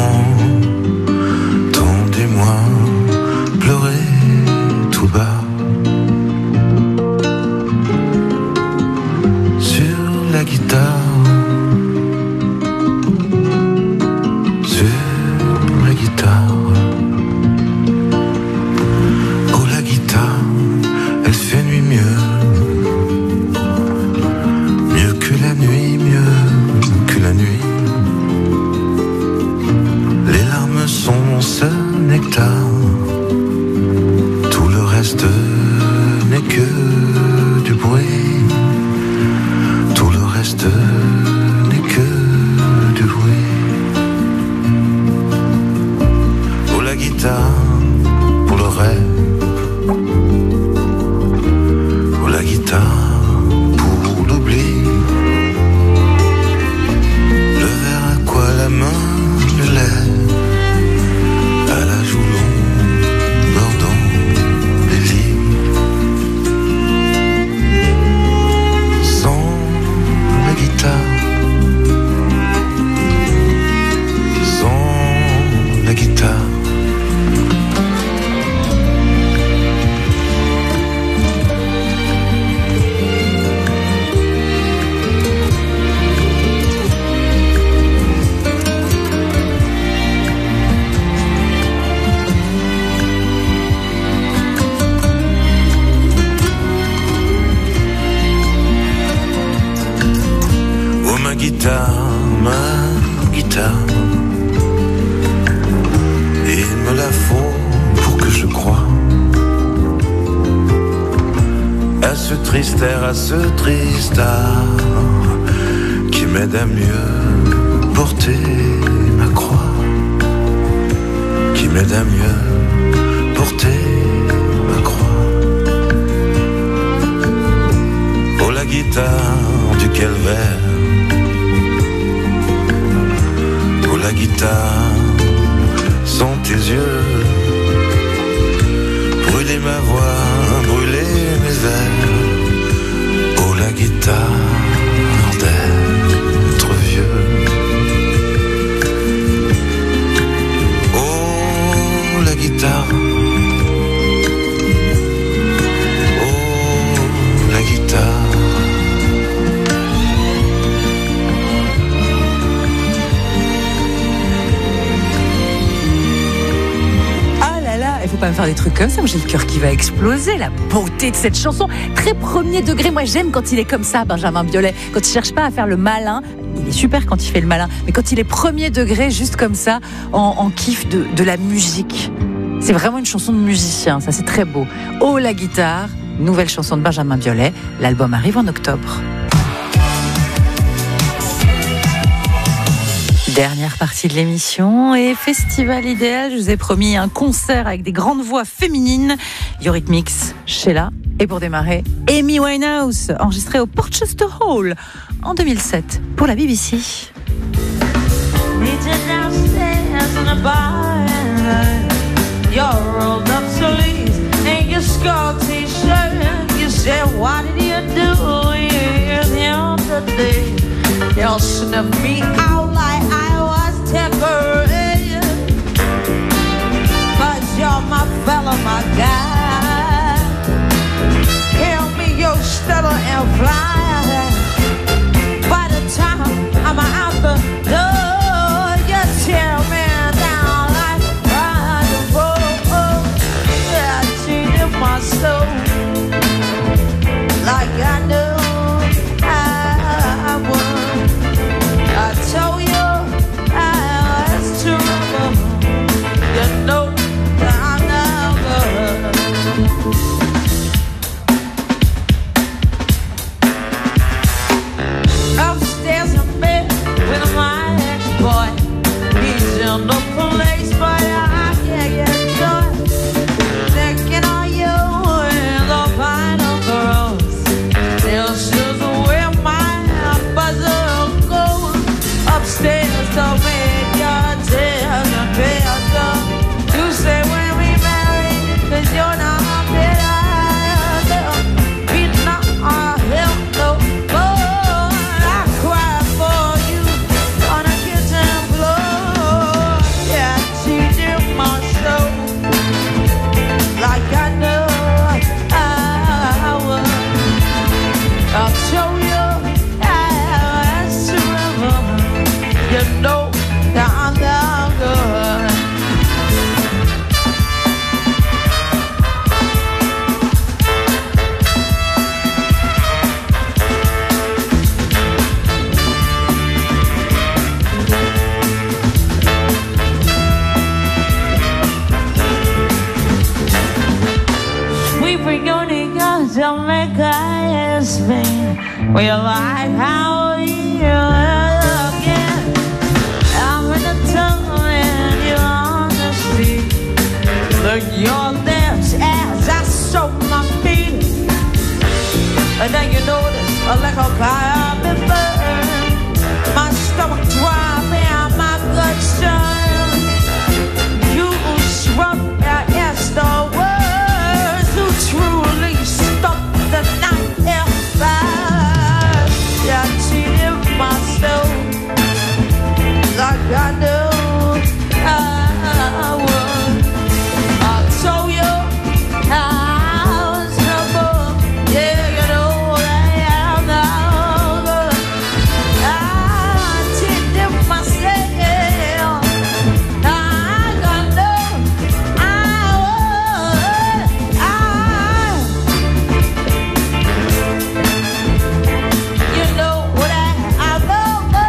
entendez-moi pleurer tout bas. Sur la guitare, sur la guitare. Oh la guitare, elle fait nuit mieux, mieux que la nuit, mieux que la nuit. Les larmes sont ce nectar, tout le reste n'est que du bruit. Tout le reste n'est que du bruit. Oh la guitare pour le rêve, oh la guitare pour l'oubli. Le verre à quoi la main me lève, à la joue longue, bordant les lits. Sans la guitare, sans la guitare. Oh ma guitare, ma guitare, il me la faut pour que je croie à ce triste air, à ce triste art qui m'aide à mieux porter ma croix, qui m'aide à mieux porter ma croix. Oh la guitare du calvaire, oh la guitare sans tes yeux, brûler ma voix, brûler mes ailes. Oh la guitare d'être vieux. Oh la guitare, oh la guitare. Il faut pas me faire des trucs comme ça, moi j'ai le cœur qui va exploser. La beauté de cette chanson, très premier degré. Moi j'aime quand il est comme ça, Benjamin Biolay, quand il cherche pas à faire le malin. Il est super quand il fait le malin, mais quand il est premier degré, juste comme ça, en, en kiff de, de la musique. C'est vraiment une chanson de musicien, ça c'est très beau. Oh la guitare, nouvelle chanson de Benjamin Biolay. L'album arrive en octobre. Dernière partie de l'émission et festival idéal, je vous ai promis un concert avec des grandes voix féminines, Eurythmics, Sheila et pour démarrer, Amy Winehouse, enregistrée au Portchester Hall en deux mille sept pour la B B C. You'll snuff me out like I was temporary, cause you're my fella, my guy. Hear me, you stutter and fly. By the time I'm out the door, you tear me down like rock and roll. Yeah, I cheated my soul like I knew I would. I told you I was true. You know that I'm not good. Upstairs in bed with my ex-boy. He's in the place, but I can't get joy. Thinking of you in the final girls. This is where my buzzer goes. Upstairs to make your tears and tears. You say when we marry, cause you're not bitter. Beating up our health, no more. I cry for you on the kitchen floor. Yeah, I cheated my soul like I knew I would. I'll show you how it's true. You know that I'm not good. We bring your niggas to make us spin. We like how we again. I'm in the tunnel and you're on the street. Look your lips as I soak my feet. And then you notice a little fire been burned. My stomach dry and my guts turn. You shrug your ass the words who truly stop the night air fire. Yeah, I cheated myself like I knew I would. I told you I was trouble. Yeah, you know that I'm not good. I cheated myself. I got no, I would. I, you know that I'm not good.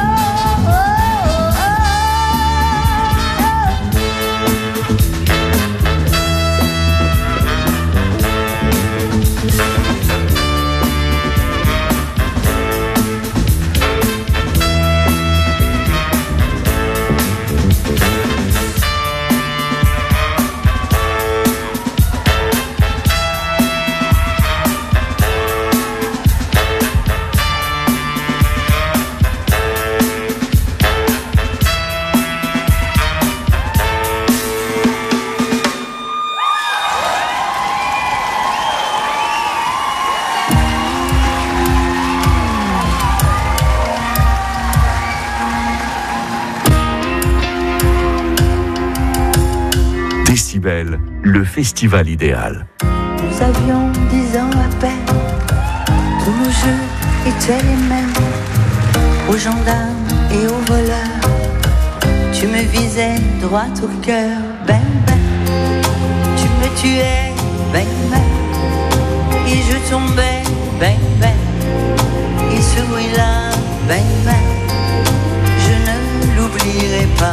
Décibel, le festival idéal. Nous avions dix ans à peine, tous nos jeux étaient les mêmes. Aux gendarmes et aux voleurs, tu me visais droit au cœur, ben ben. Tu me tuais, ben ben. Et je tombais, ben ben. Et ce bruit-là, ben ben. Je ne l'oublierai pas.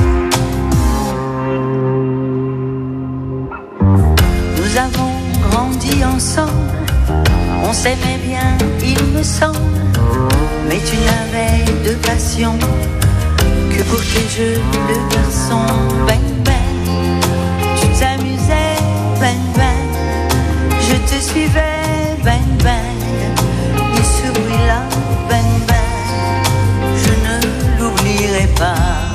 Nous avons grandi grandi ensemble, on s'aimait bien, il me semble. Mais tu n'avais de passion que pour tes jeux de garçon. Bang bang, tu t'amusais, bang bang, je te suivais, bang bang. Et ce bruit-là, bang bang, je ne l'oublierai pas.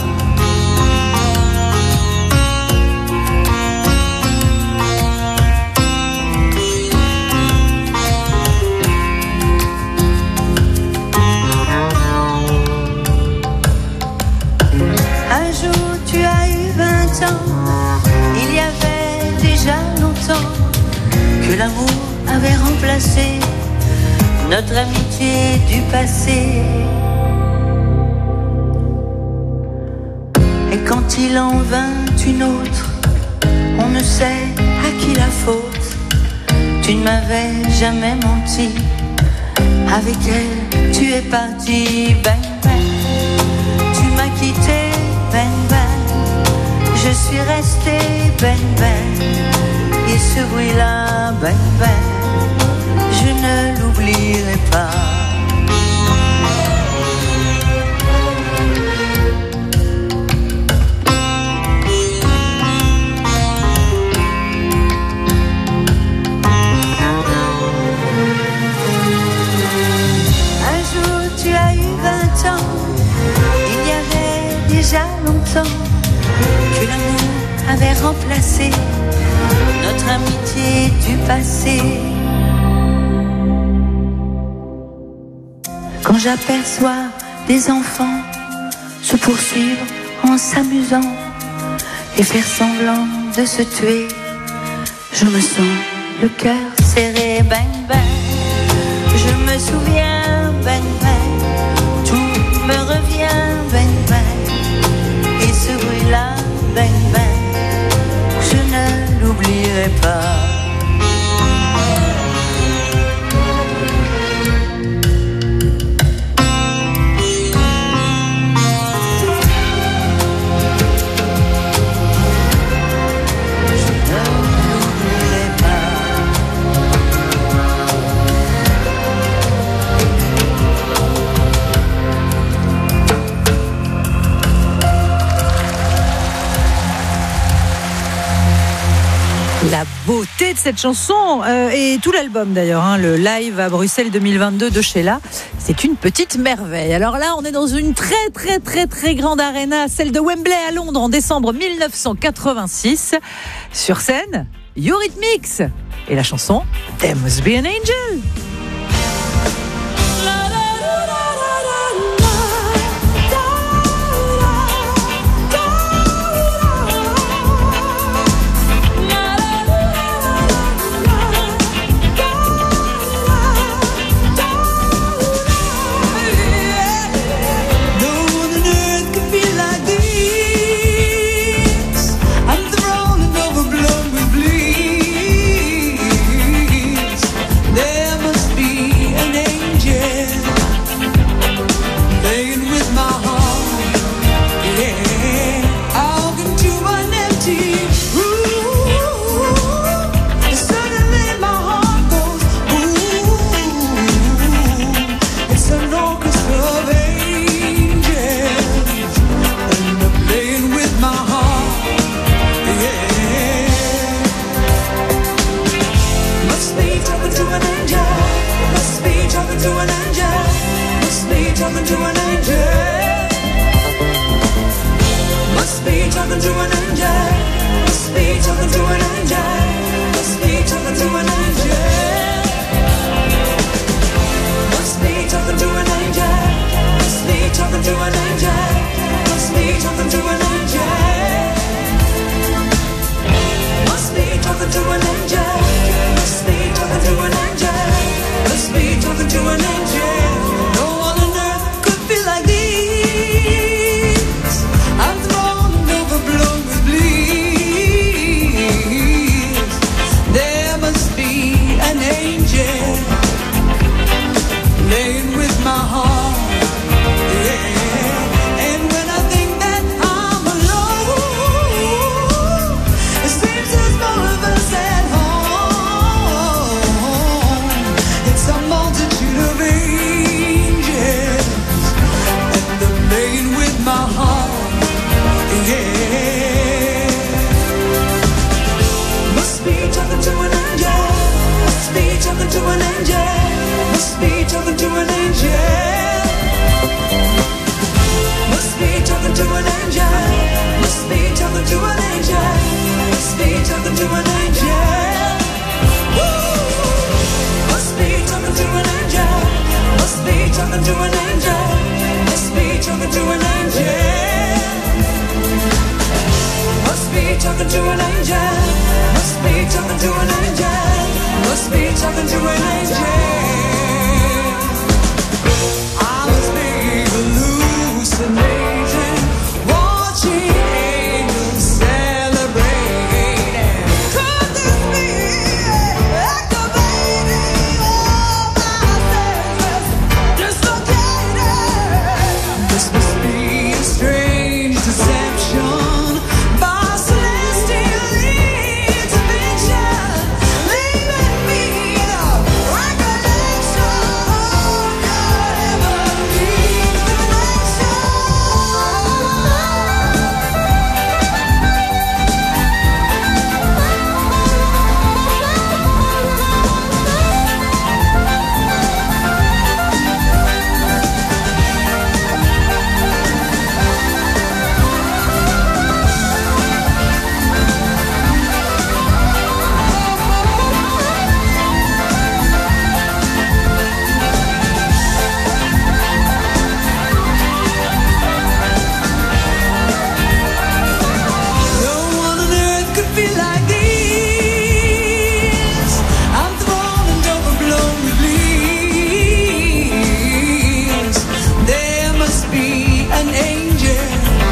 Un jour tu as eu vingt ans, il y avait déjà longtemps que l'amour avait remplacé notre amitié du passé. Et quand il en vint une autre, on ne sait à qui la faute. Tu ne m'avais jamais menti, avec elle tu es parti, bang bang. Tu m'as quitté, bang bang, je suis resté, bang bang. Et ce bruit-là, bang bang, je ne l'oublierai pas. Un jour tu as eu vingt ans, il y avait déjà longtemps que l'amour avait remplacé notre amitié du passé. Quand j'aperçois des enfants se poursuivre en s'amusant et faire semblant de se tuer, je me sens le cœur serré, bang bang. Je me souviens, bang bang, tout me revient, bang bang. Et ce bruit-là, bang bang, je ne l'oublierai pas. La beauté de cette chanson euh, et tout l'album d'ailleurs, hein, le live à Bruxelles deux mille vingt-deux de Sheila, c'est une petite merveille. Alors là, on est dans une très très très très grande arena, celle de Wembley à Londres en décembre mille neuf cent quatre-vingt-six. Sur scène, Eurythmics et la chanson There Must Be an Angel. There must talking to an angel. Woo! Must be talking to an angel. Must be talking to an angel. Must be talking to an angel. Must be talking to an angel. Must be talking to an angel. Must be talking to an angel. I was being hallucinating, watching angels celebrating. Could this be activating all my senses dislocated? This must be a strange deception by celestial intervention, leaving me a recollection of your heavenly connection. No one on earth could feel like this. I'm thrown and overblown with bliss. There must be an angel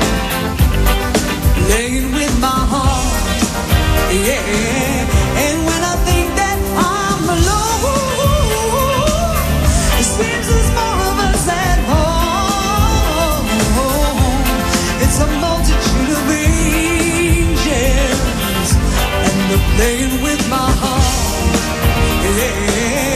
laying with my heart, yeah. And when I think that I'm alone, it seems there's more of us at home. It's a multitude of angels, and they're playing with my heart, yeah.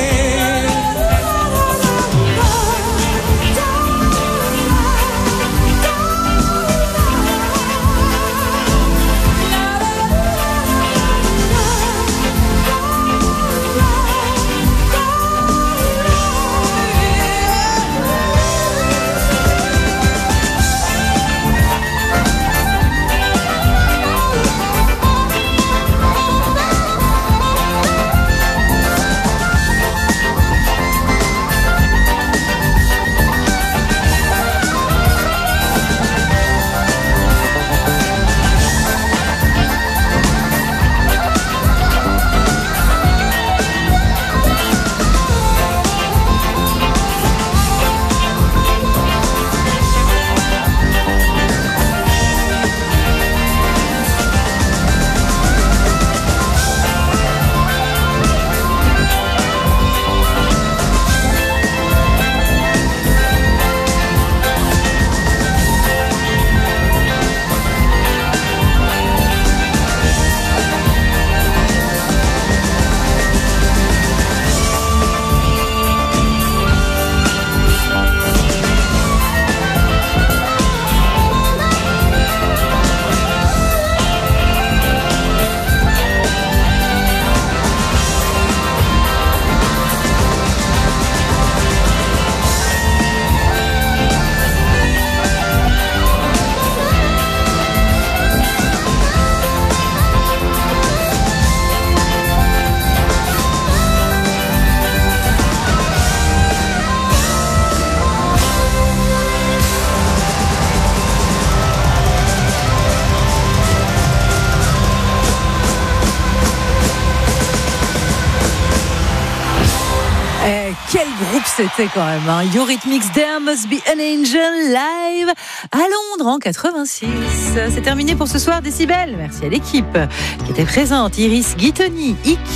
Quel groupe c'était quand même, hein. Eurythmics, There Must Be an Angel, live à Londres en quatre-vingt-six. C'est terminé pour ce soir, Décibel. Merci à l'équipe qui était présente, Iris Guitoni, Iki.